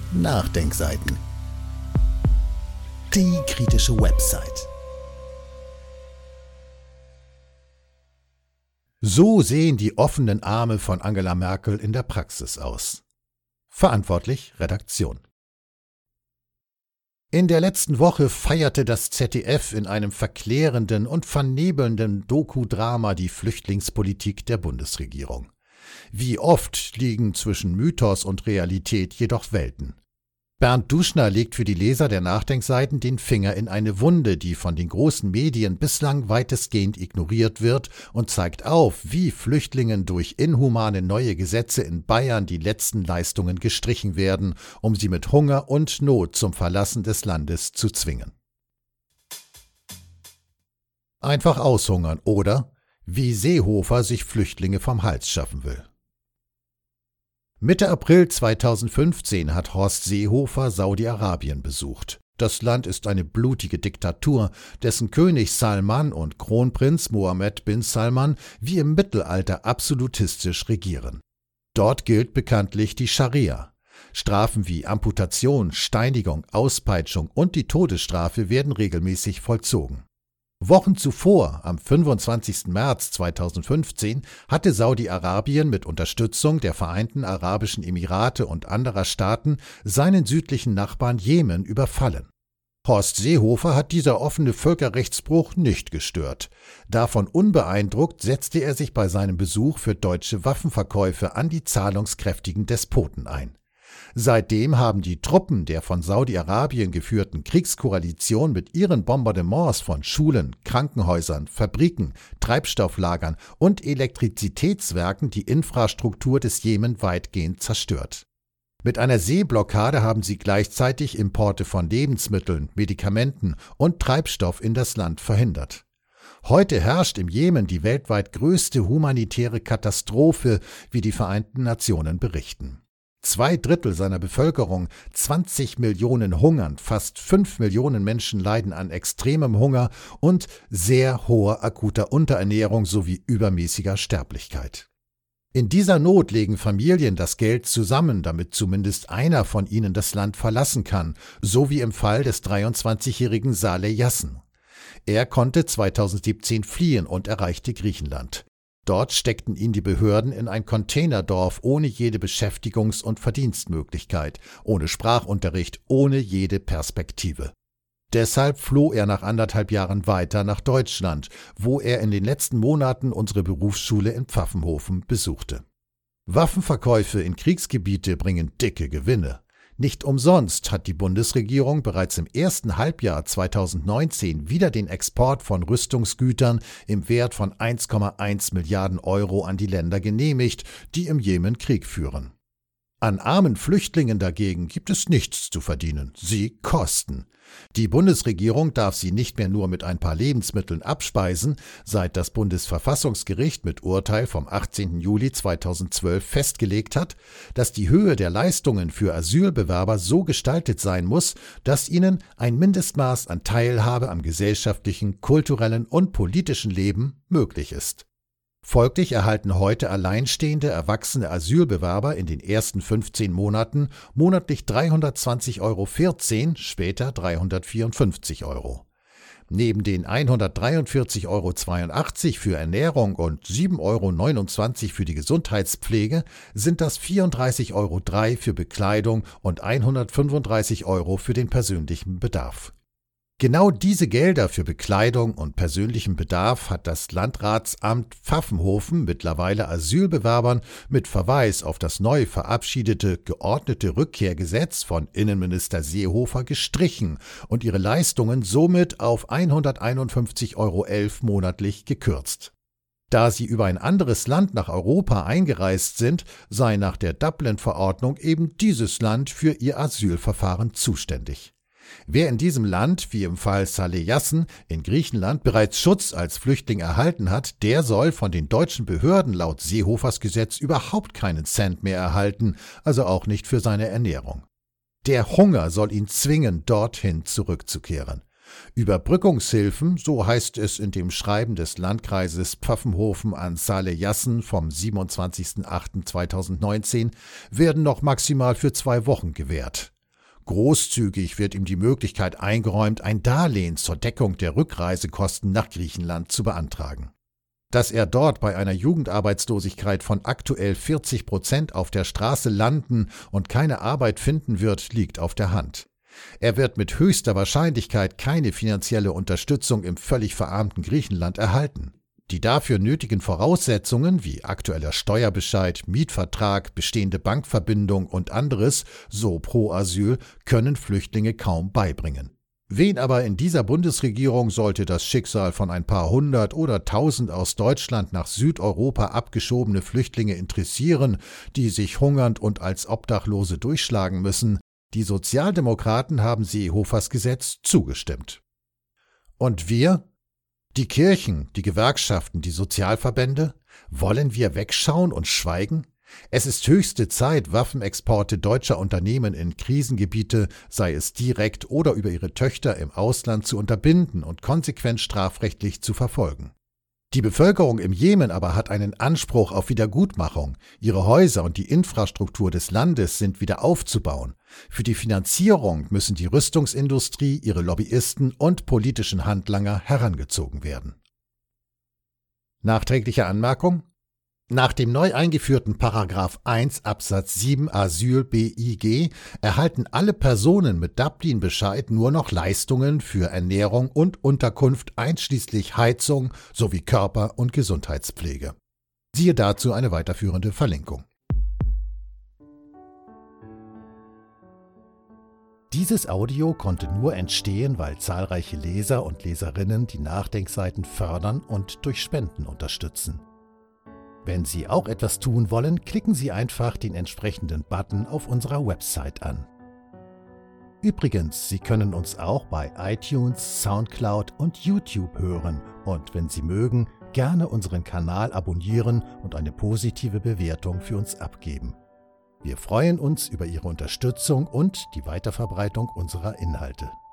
Nachdenkseiten. Die kritische Website. So sehen die offenen Arme von Angela Merkel in der Praxis aus. Verantwortlich Redaktion. In der letzten Woche feierte das ZDF in einem verklärenden und vernebelnden Dokudrama die Flüchtlingspolitik der Bundesregierung. Wie oft liegen zwischen Mythos und Realität jedoch Welten. Bernd Duschner legt für die Leser der Nachdenkseiten den Finger in eine Wunde, die von den großen Medien bislang weitestgehend ignoriert wird, und zeigt auf, wie Flüchtlingen durch inhumane neue Gesetze in Bayern die letzten Leistungen gestrichen werden, um sie mit Hunger und Not zum Verlassen des Landes zu zwingen. Einfach aushungern oder wie Seehofer sich Flüchtlinge vom Hals schaffen will. Mitte April 2015 hat Horst Seehofer Saudi-Arabien besucht. Das Land ist eine blutige Diktatur, dessen König Salman und Kronprinz Mohammed bin Salman wie im Mittelalter absolutistisch regieren. Dort gilt bekanntlich die Scharia. Strafen wie Amputation, Steinigung, Auspeitschung und die Todesstrafe werden regelmäßig vollzogen. Wochen zuvor, am 25. März 2015, hatte Saudi-Arabien mit Unterstützung der Vereinten Arabischen Emirate und anderer Staaten seinen südlichen Nachbarn Jemen überfallen. Horst Seehofer hat dieser offene Völkerrechtsbruch nicht gestört. Davon unbeeindruckt setzte er sich bei seinem Besuch für deutsche Waffenverkäufe an die zahlungskräftigen Despoten ein. Seitdem haben die Truppen der von Saudi-Arabien geführten Kriegskoalition mit ihren Bombardements von Schulen, Krankenhäusern, Fabriken, Treibstofflagern und Elektrizitätswerken die Infrastruktur des Jemen weitgehend zerstört. Mit einer Seeblockade haben sie gleichzeitig Importe von Lebensmitteln, Medikamenten und Treibstoff in das Land verhindert. Heute herrscht im Jemen die weltweit größte humanitäre Katastrophe, wie die Vereinten Nationen berichten. 2/3 seiner Bevölkerung, 20 Millionen hungern, fast 5 Millionen Menschen leiden an extremem Hunger und sehr hoher akuter Unterernährung sowie übermäßiger Sterblichkeit. In dieser Not legen Familien das Geld zusammen, damit zumindest einer von ihnen das Land verlassen kann, so wie im Fall des 23-jährigen Saleh Yassen. Er konnte 2017 fliehen und erreichte Griechenland. Dort steckten ihn die Behörden in ein Containerdorf ohne jede Beschäftigungs- und Verdienstmöglichkeit, ohne Sprachunterricht, ohne jede Perspektive. Deshalb floh er nach 1,5 Jahren weiter nach Deutschland, wo er in den letzten Monaten unsere Berufsschule in Pfaffenhofen besuchte. Waffenverkäufe in Kriegsgebiete bringen dicke Gewinne. Nicht umsonst hat die Bundesregierung bereits im ersten Halbjahr 2019 wieder den Export von Rüstungsgütern im Wert von 1,1 Milliarden Euro an die Länder genehmigt, die im Jemen Krieg führen. An armen Flüchtlingen dagegen gibt es nichts zu verdienen. Sie kosten. Die Bundesregierung darf sie nicht mehr nur mit ein paar Lebensmitteln abspeisen, seit das Bundesverfassungsgericht mit Urteil vom 18. Juli 2012 festgelegt hat, dass die Höhe der Leistungen für Asylbewerber so gestaltet sein muss, dass ihnen ein Mindestmaß an Teilhabe am gesellschaftlichen, kulturellen und politischen Leben möglich ist. Folglich erhalten heute alleinstehende erwachsene Asylbewerber in den ersten 15 Monaten monatlich 320,14 €, später 354 €. Neben den 143,82 € für Ernährung und 7,29 € für die Gesundheitspflege sind das 34,03 € für Bekleidung und 135 € für den persönlichen Bedarf. Genau diese Gelder für Bekleidung und persönlichen Bedarf hat das Landratsamt Pfaffenhofen mittlerweile Asylbewerbern mit Verweis auf das neu verabschiedete geordnete Rückkehrgesetz von Innenminister Seehofer gestrichen und ihre Leistungen somit auf 151,11 € monatlich gekürzt. Da sie über ein anderes Land nach Europa eingereist sind, sei nach der Dublin-Verordnung eben dieses Land für ihr Asylverfahren zuständig. Wer in diesem Land, wie im Fall Saleh Yassen in Griechenland, bereits Schutz als Flüchtling erhalten hat, der soll von den deutschen Behörden laut Seehofers Gesetz überhaupt keinen Cent mehr erhalten, also auch nicht für seine Ernährung. Der Hunger soll ihn zwingen, dorthin zurückzukehren. Überbrückungshilfen, so heißt es in dem Schreiben des Landkreises Pfaffenhofen an Saleh Yassen vom 27.08.2019, werden noch maximal für 2 Wochen gewährt. Großzügig wird ihm die Möglichkeit eingeräumt, ein Darlehen zur Deckung der Rückreisekosten nach Griechenland zu beantragen. Dass er dort bei einer Jugendarbeitslosigkeit von aktuell 40% auf der Straße landen und keine Arbeit finden wird, liegt auf der Hand. Er wird mit höchster Wahrscheinlichkeit keine finanzielle Unterstützung im völlig verarmten Griechenland erhalten. Die dafür nötigen Voraussetzungen wie aktueller Steuerbescheid, Mietvertrag, bestehende Bankverbindung und anderes, so pro Asyl, können Flüchtlinge kaum beibringen. Wen aber in dieser Bundesregierung sollte das Schicksal von ein paar hundert oder tausend aus Deutschland nach Südeuropa abgeschobene Flüchtlinge interessieren, die sich hungernd und als Obdachlose durchschlagen müssen? Die Sozialdemokraten haben Seehofers Gesetz zugestimmt. Und wir? Die Kirchen, die Gewerkschaften, die Sozialverbände? Wollen wir wegschauen und schweigen? Es ist höchste Zeit, Waffenexporte deutscher Unternehmen in Krisengebiete, sei es direkt oder über ihre Töchter im Ausland, zu unterbinden und konsequent strafrechtlich zu verfolgen. Die Bevölkerung im Jemen aber hat einen Anspruch auf Wiedergutmachung. Ihre Häuser und die Infrastruktur des Landes sind wieder aufzubauen. Für die Finanzierung müssen die Rüstungsindustrie, ihre Lobbyisten und politischen Handlanger herangezogen werden. Nachträgliche Anmerkung: Nach dem neu eingeführten § 1 Absatz 7 Asyl BIG erhalten alle Personen mit Dublin-Bescheid nur noch Leistungen für Ernährung und Unterkunft einschließlich Heizung sowie Körper- und Gesundheitspflege. Siehe dazu eine weiterführende Verlinkung. Dieses Audio konnte nur entstehen, weil zahlreiche Leser und Leserinnen die Nachdenkseiten fördern und durch Spenden unterstützen. Wenn Sie auch etwas tun wollen, klicken Sie einfach den entsprechenden Button auf unserer Website an. Übrigens, Sie können uns auch bei iTunes, Soundcloud und YouTube hören und wenn Sie mögen, gerne unseren Kanal abonnieren und eine positive Bewertung für uns abgeben. Wir freuen uns über Ihre Unterstützung und die Weiterverbreitung unserer Inhalte.